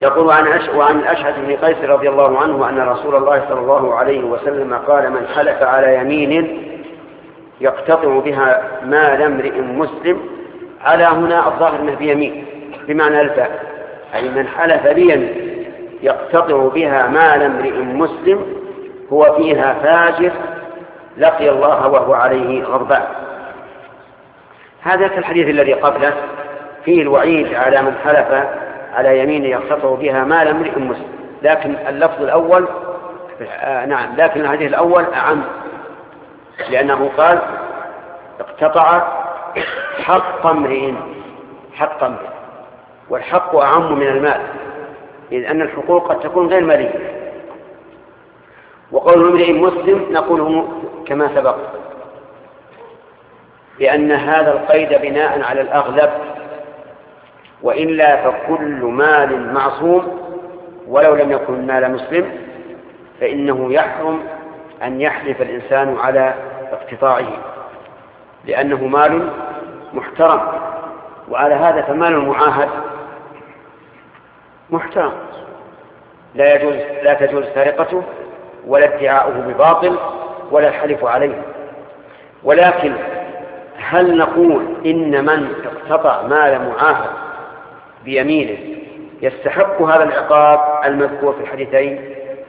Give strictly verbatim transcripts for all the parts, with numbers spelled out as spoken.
يقول عن أش... وعن الأشعث بن قيس رضي الله عنه أن رسول الله صلى الله عليه وسلم قال: من حلف على يمين يقتطع بها مال امرئ مسلم. على هنا الظاهر انه بيمين بمعنى الفاء، أي من حلف بيمين يقتطع بها مال امرئ مسلم هو فيها فاجر لقي الله وهو عليه غضبان. هذا كالحديث الذي قبله فيه الوعيد على من حلف على يمين يقتطع بها مال امرئ مسلم، لكن اللفظ الأول آه نعم لكن الحديث الأول أعم، لأنه قال اقتطع حق امرئ حق امرئ، والحق أعم من المال، إذ أن الحقوق قد تكون غير مالية. وقول امرئ مسلم نقوله كما سبق، لأن هذا القيد بناء على الأغلب، وإلا فكل مال معصوم ولو لم يكن مال مسلم فإنه يحرم أن يحلف الإنسان على اقتطاعه، لأنه مال محترم. وعلى هذا فمال المعاهد محترم، لا يجوز لا تجوز سرقته ولا ادعاؤه بباطل ولا الحلف عليه. ولكن هل نقول إن من اقتطع مال معاهد بيمينه يستحق هذا العقاب المذكور في الحديثين،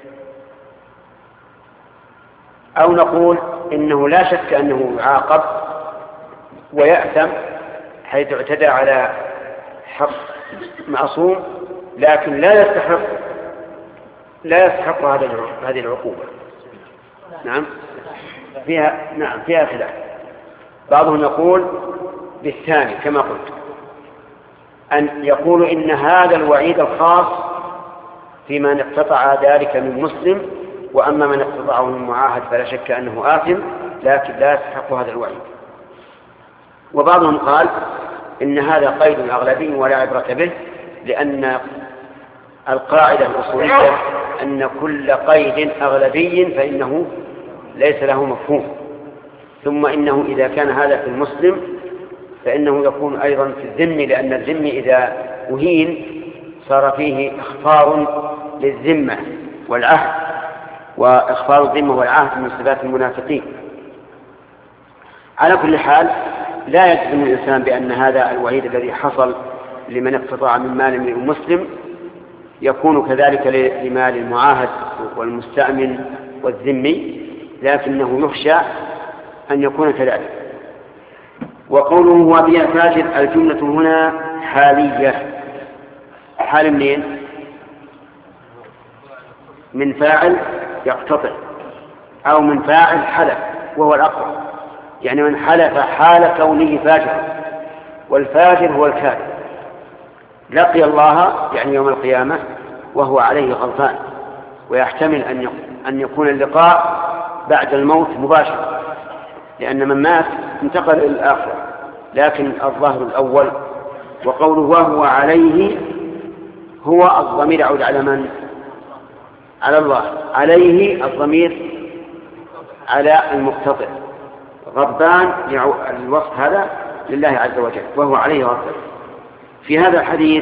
أو نقول إنه لا شك أنه يعاقب ويأثم حيث اعتدى على حق معصوم، لكن لا يستحق لا يستحق هذه العقوبة؟ نعم فيها نعم فيها خلاف. بعضهم يقول بالثاني كما قلت، أن يقول إن هذا الوعيد الخاص في من اقتطع ذلك من مسلم، وأما من اقتطعه من معاهد فلا شك أنه آثم لكن لا يستحق هذا الوعيد. وبعضهم قال إن هذا قيد أغلبي ولا عبرة به، لأن القاعدة الأصولية أن كل قيد أغلبي فإنه ليس له مفهوم، ثم إنه إذا كان هذا في المسلم فإنه يكون أيضا في الذم، لأن الذم إذا أهين صار فيه إخفار للذمة والعهد، وإخفار الذمة والعهد من صفات المنافقين. على كل حال لا يجزم الإنسان بأن هذا الوعيد الذي حصل لمن اقتطع من مال من المسلم يكون كذلك لمال المعاهد والمستأمن والذمي، لكنه يخشى أن يكون كذلك. وقوله هو بها فاجر، الجملة هنا حالية. حال منين؟ من فاعل يقتطع أو من فاعل حلف، وهو الأقرب، يعني من حلف حال كونه فاجرا، والفاجر هو الكافر لقي الله يعني يوم القيامة وهو عليه غضبان، ويحتمل أن يكون اللقاء بعد الموت مباشر، لأن من مات انتقل إلى الآخرة، لكن الظاهر الأول. وقوله وهو عليه، هو الضمير يعود على من؟ على الله. عليه الضمير على المقتطع، غضبان الوصف هذا لله عز وجل، وهو عليه غضبان. في هذا الحديث